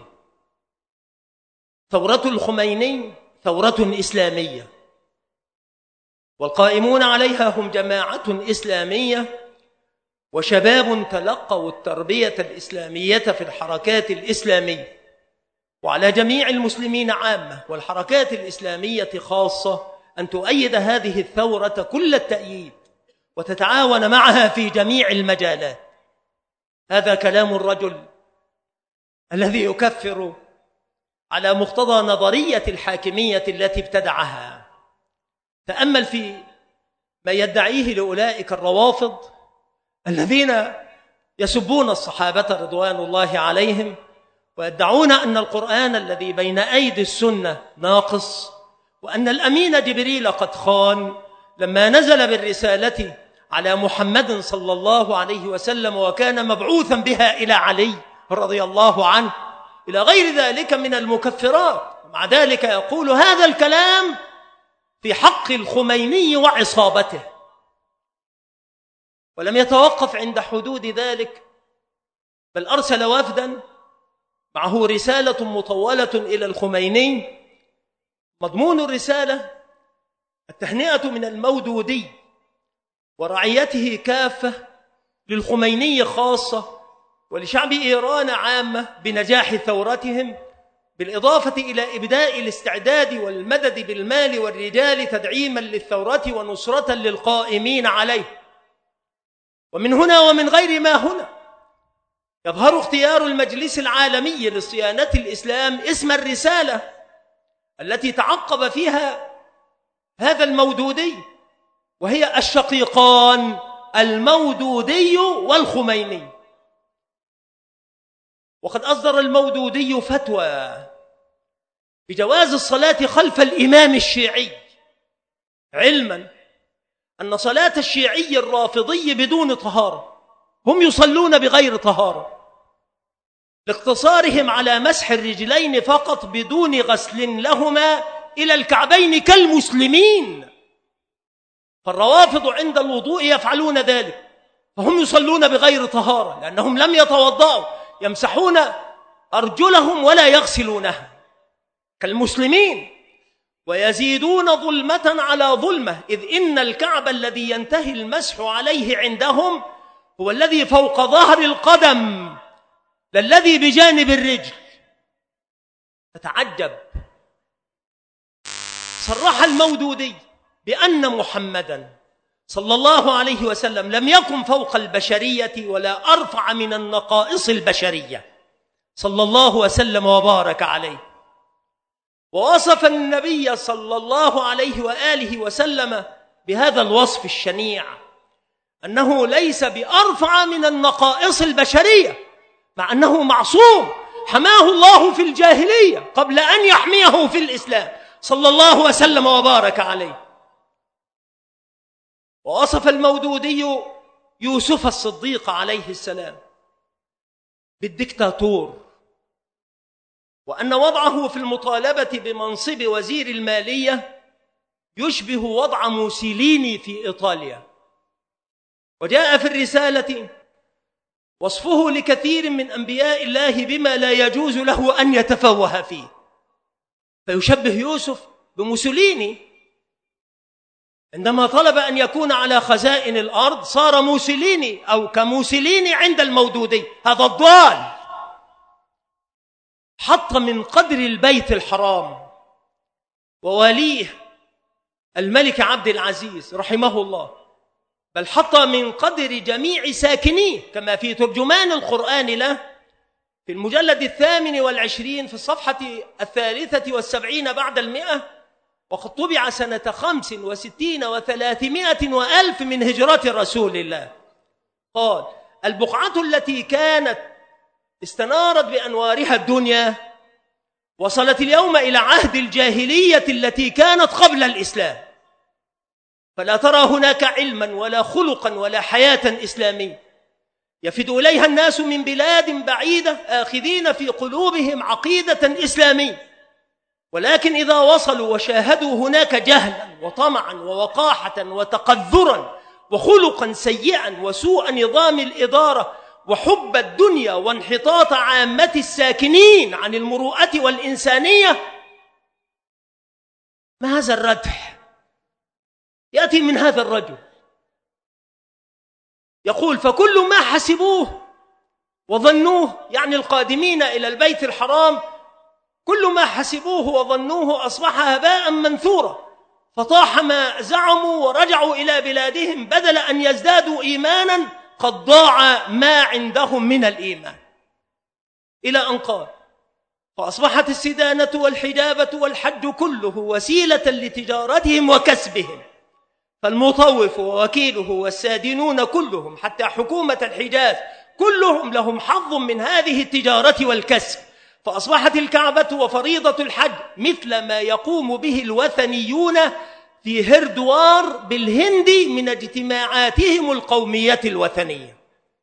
ثورة الخميني ثورة إسلامية، والقائمون عليها هم جماعة إسلامية وشباب تلقوا التربية الإسلامية في الحركات الإسلامية، وعلى جميع المسلمين عامة والحركات الإسلامية خاصة أن تؤيد هذه الثورة كل التأييد وتتعاون معها في جميع المجالات. هذا كلام الرجل الذي يكفر على مقتضى نظرية الحاكمية التي ابتدعها. تأمل في ما يدعيه لأولئك الروافض الذين يسبون الصحابة رضوان الله عليهم ويدعون أن القرآن الذي بين أيدي السنة ناقص، وأن الأمين جبريل قد خان لما نزل بالرسالة على محمد صلى الله عليه وسلم وكان مبعوثا بها إلى علي رضي الله عنه، إلى غير ذلك من المكفرات. مع ذلك يقول هذا الكلام في حق الخميني وعصابته، ولم يتوقف عند حدود ذلك، بل أرسل وفدا معه رسالة مطولة إلى الخميني. مضمون الرسالة التهنئة من المودودي ورعيته كافة للخميني خاصة ولشعب إيران عامة بنجاح ثورتهم، بالإضافة إلى إبداء الاستعداد والمدد بالمال والرجال تدعيما للثورة ونصرة للقائمين عليه. ومن هنا ومن غير ما هنا يظهر اختيار المجلس العالمي لصيانة الإسلام اسم الرسالة التي تعقب فيها هذا المودودي، وهي الشقيقان المودودي والخميني. وقد أصدر المودودي فتوى بجواز الصلاة خلف الإمام الشيعي، علما أن صلاة الشيعي الرافضي بدون طهارة، هم يصلون بغير طهارة لاقتصارهم على مسح الرجلين فقط بدون غسل لهما إلى الكعبين كالمسلمين، فالروافض عند الوضوء يفعلون ذلك، فهم يصلون بغير طهارة لأنهم لم يتوضأوا، يمسحون أرجلهم ولا يغسلونها كالمسلمين، ويزيدون ظلمة على ظلمة، إذ إن الكعب الذي ينتهي المسح عليه عندهم هو الذي فوق ظهر القدم لا الذي بجانب الرجل. فتعجب، صرح المودودي بأن محمدًا صلى الله عليه وسلم لم يكن فوق البشرية ولا أرفع من النقائص البشرية صلى الله وسلم وبارك عليه، ووصف النبي صلى الله عليه وآله وسلم بهذا الوصف الشنيع أنه ليس بأرفع من النقائص البشرية، مع أنه معصوم حماه الله في الجاهلية قبل أن يحميه في الإسلام صلى الله وسلم وبارك عليه. ووصف المودودي يوسف الصديق عليه السلام بالدكتاتور، وأن وضعه في المطالبة بمنصب وزير المالية يشبه وضع موسوليني في إيطاليا. وجاء في الرسالة وصفه لكثير من أنبياء الله بما لا يجوز له أن يتفوه فيه، فيشبه يوسف بموسوليني. عندما طلب أن يكون على خزائن الأرض صار موسوليني أو كموسوليني عند المودودي. هذا الضال حط من قدر البيت الحرام ووليه الملك عبد العزيز رحمه الله، بل حط من قدر جميع ساكنيه، كما في ترجمان القرآن له في المجلد 28 في الصفحة 73 بعد 100، وقد طبع سنة 65 و300 وألف من هجرة رسول الله. قال: البقعة التي كانت استنارت بأنوارها الدنيا وصلت اليوم إلى عهد الجاهلية التي كانت قبل الإسلام، فلا ترى هناك علما ولا خلقا ولا حياة إسلامية يفد إليها الناس من بلاد بعيدة آخذين في قلوبهم عقيدة إسلامية، ولكن إذا وصلوا وشاهدوا هناك جهلا وطمعا ووقاحة وتقذرا وخلقا سيئا وسوء نظام الإدارة وحب الدنيا وانحطاط عامة الساكنين عن المروءة والإنسانية، ما هذا الردح يأتي من هذا الرجل؟ يقول: فكل ما حسبوه وظنوه، يعني القادمين إلى البيت الحرام، كل ما حسبوه وظنوه أصبح هباء منثورا، فطاح ما زعموا ورجعوا إلى بلادهم بدل أن يزدادوا إيمانا قد ضاع ما عندهم من الإيمان. إلى أن قال: فأصبحت السدانة والحجابة والحج كله وسيلة لتجارتهم وكسبهم، فالمطوف ووكيله والسادنون كلهم حتى حكومة الحجاز كلهم لهم حظ من هذه التجارة والكسب، فأصبحت الكعبة وفريضة الحج مثل ما يقوم به الوثنيون في هردوار بالهند من اجتماعاتهم القومية الوثنية.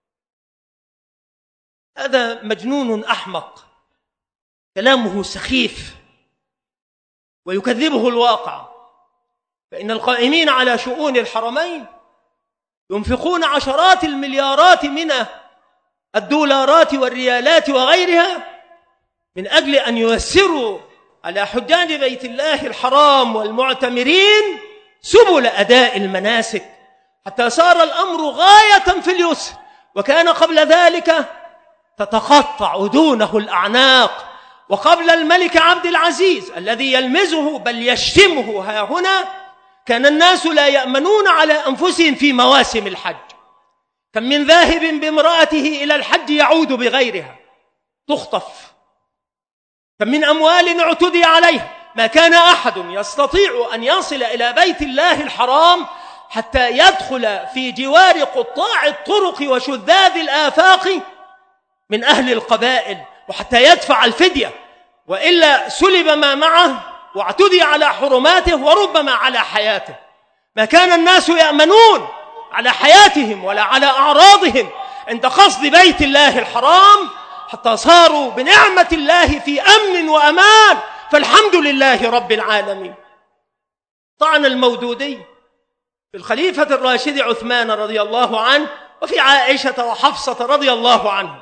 هذا مجنون أحمق، كلامه سخيف ويكذبه الواقع، فإن القائمين على شؤون الحرمين ينفقون عشرات المليارات من الدولارات والريالات وغيرها من أجل أن ييسروا على حجاج بيت الله الحرام والمعتمرين سبل أداء المناسك، حتى صار الأمر غاية في اليسر. وكان قبل ذلك تتقطع دونه الأعناق، وقبل الملك عبد العزيز الذي يلمزه بل يشتمه ها هنا كان الناس لا يأمنون على أنفسهم في مواسم الحج. كم من ذاهب بامرأته إلى الحج يعود بغيرها تخطف، كم من أموال اعتدي عليها، ما كان أحد يستطيع أن يصل إلى بيت الله الحرام حتى يدخل في جوار قطاع الطرق وشذاذ الآفاق من أهل القبائل وحتى يدفع الفدية، وإلا سلب ما معه واعتدي على حرماته وربما على حياته. ما كان الناس يأمنون على حياتهم ولا على أعراضهم عند قصد بيت الله الحرام، حتى صاروا بنعمة الله في أمن وأمان، فالحمد لله رب العالمين. طعن المودودي في الخليفة الراشد عثمان رضي الله عنه وفي عائشة وحفصة رضي الله عنه.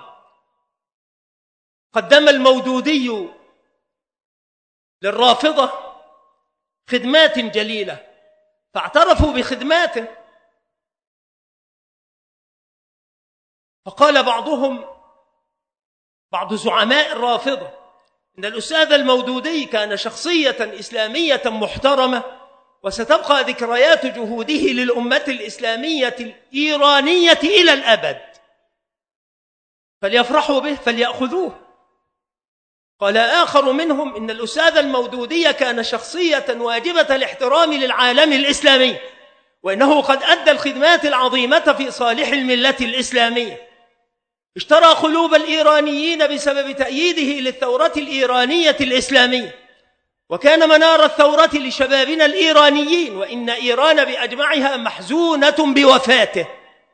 قدم المودودي للرافضة خدمات جليلة فاعترفوا بخدماته، فقال بعض زعماء الرافضة إن الأستاذ المودودي كان شخصية إسلامية محترمة، وستبقى ذكريات جهوده للأمة الإسلامية الإيرانية إلى الأبد، فليفرحوا به فليأخذوه. قال آخر منهم إن الأستاذ المودودي كان شخصية واجبة الاحترام للعالم الإسلامي، وإنه قد أدى الخدمات العظيمة في صالح الملة الإسلامية، اشترى قلوب الإيرانيين بسبب تأييده للثورة الإيرانية الإسلامية، وكان منار الثورة لشبابنا الإيرانيين، وإن إيران بأجمعها محزونة بوفاته.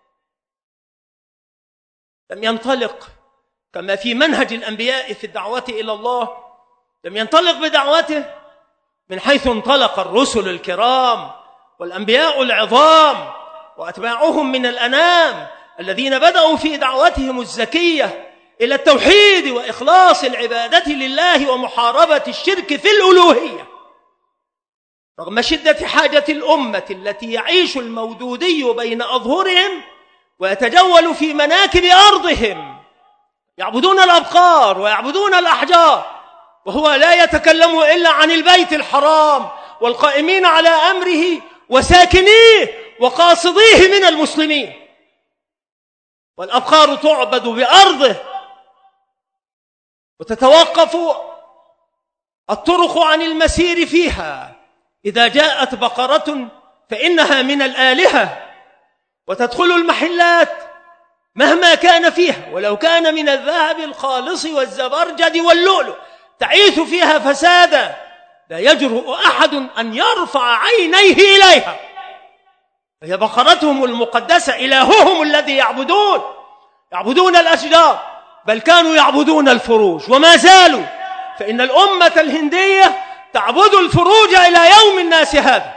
لم ينطلق كما في منهج الأنبياء في الدعوة إلى الله، لم ينطلق بدعوته من حيث انطلق الرسل الكرام والأنبياء العظام وأتباعهم من الأنام الذين بدأوا في دعوتهم الزكية إلى التوحيد وإخلاص العبادة لله ومحاربة الشرك في الألوهية، رغم شدة حاجة الأمة التي يعيش المودودي بين أظهرهم ويتجول في مناكب أرضهم، يعبدون الأبقار ويعبدون الأحجار، وهو لا يتكلم إلا عن البيت الحرام والقائمين على أمره وساكنيه وقاصديه من المسلمين. والأبقار تعبد بأرضه، وتتوقف الطرق عن المسير فيها، إذا جاءت بقرة فإنها من الآلهة، وتدخل المحلات مهما كان فيها ولو كان من الذهب الخالص والزبرجد واللؤلؤ، تعيث فيها فسادا لا يجرؤ أحد أن يرفع عينيه إليها، فهي بقرتهم المقدسة، إلههم الذي يعبدون الأشجار، بل كانوا يعبدون الفروج وما زالوا، فإن الأمة الهندية تعبد الفروج إلى يوم الناس هذا.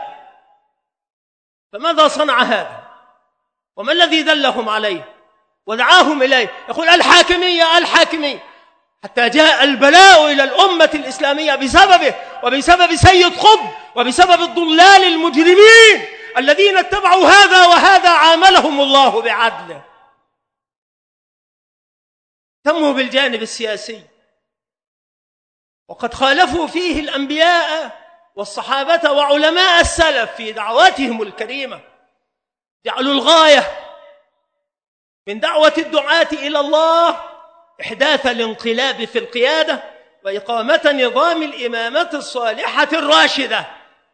فماذا صنع هذا؟ وما الذي دلهم عليه ودعاهم إليه؟ يقول الحاكمية الحاكمية، حتى جاء البلاء إلى الأمة الإسلامية بسببه وبسبب سيد قطب وبسبب الضلال المجرمين الذين اتبعوا هذا وهذا عاملهم الله بعدله. اهتموا بالجانب السياسي، وقد خالفوا فيه الأنبياء والصحابة وعلماء السلف في دعواتهم الكريمة. جعلوا الغاية من دعوة الدعاة إلى الله إحداث الانقلاب في القيادة وإقامة نظام الإمامة الصالحة الراشدة.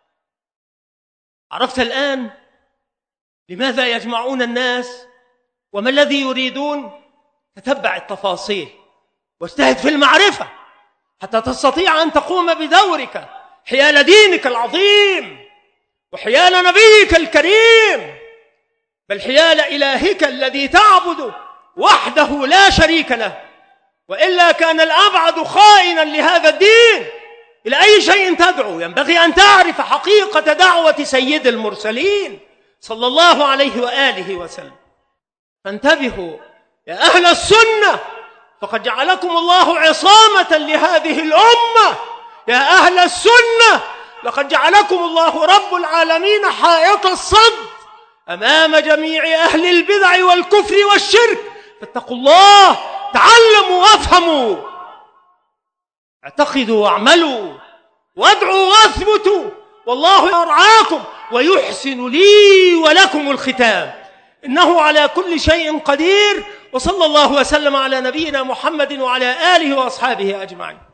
عرفت الآن لماذا يجمعون الناس وما الذي يريدون؟ تتبع التفاصيل واجتهد في المعرفة حتى تستطيع أن تقوم بدورك حيال دينك العظيم وحيال نبيك الكريم، بل حيال إلهك الذي تعبد وحده لا شريك له، وإلا كان الأبعد خائنا لهذا الدين. إلى أي شيء تدعو؟ ينبغي أن تعرف حقيقة دعوة سيد المرسلين صلى الله عليه وآله وسلم. فانتبهوا يا أهل السنة، فقد جعلكم الله عصامة لهذه الأمة. يا أهل السنة، لقد جعلكم الله رب العالمين حائط الصد أمام جميع أهل البدع والكفر والشرك. فاتقوا الله، تعلموا وافهموا، اعتقدوا واعملوا وادعوا واثبتوا، والله يرعاكم ويحسن لي ولكم الختام، إنه على كل شيء قدير. وصلى الله وسلم على نبينا محمد وعلى آله وأصحابه أجمعين.